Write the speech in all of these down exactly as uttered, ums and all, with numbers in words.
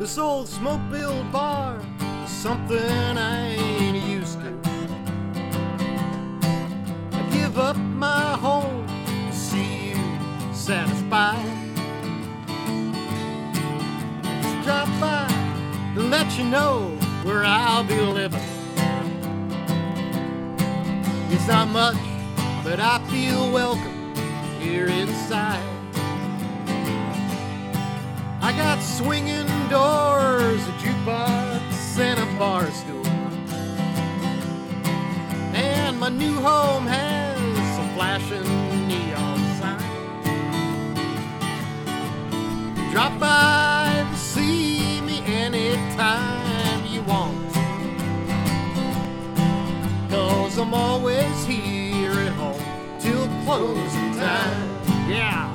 This old smoke-filled bar is something I ain't used to. I give up my home to see you satisfied. Just drop by to let you know where I'll be living. It's not much, but I feel welcome here inside. I got swinging doors, a jukebox, and a bar stool. And my new home has a flashing neon sign. Drop by to see me anytime you want, 'cause I'm always here at home till closing time. Yeah.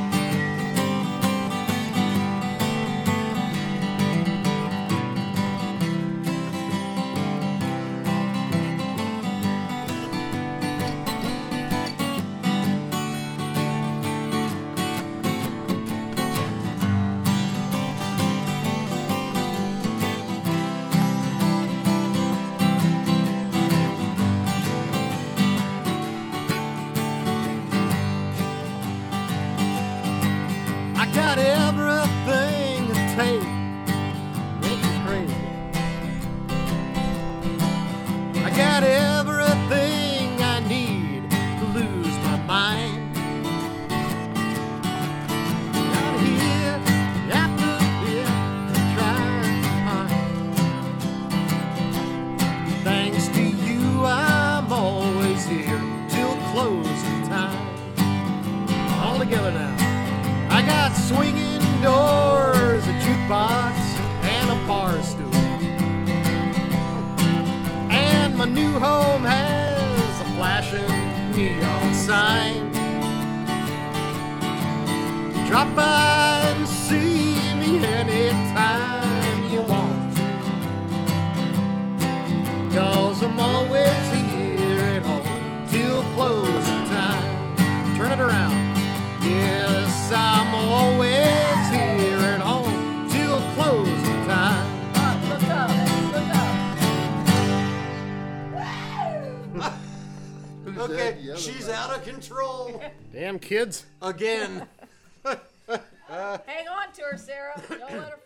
Got everything to take, make you crazy. I got everything I need to lose my mind. Got here after bit, trying to find. Thanks to you, I'm always here till closing time. All together now. I got swinging doors, a jukebox, and a bar stool. And my new home has a flashing neon sign. Drop by and see me anytime you want, 'cause I'm always here at home till closing time. Turn it around. Yes, I'm always here at home till closing time. Up, look up, look up. Okay, she's out of control. Damn kids. Again. Hang on to her, Sarah. Don't let her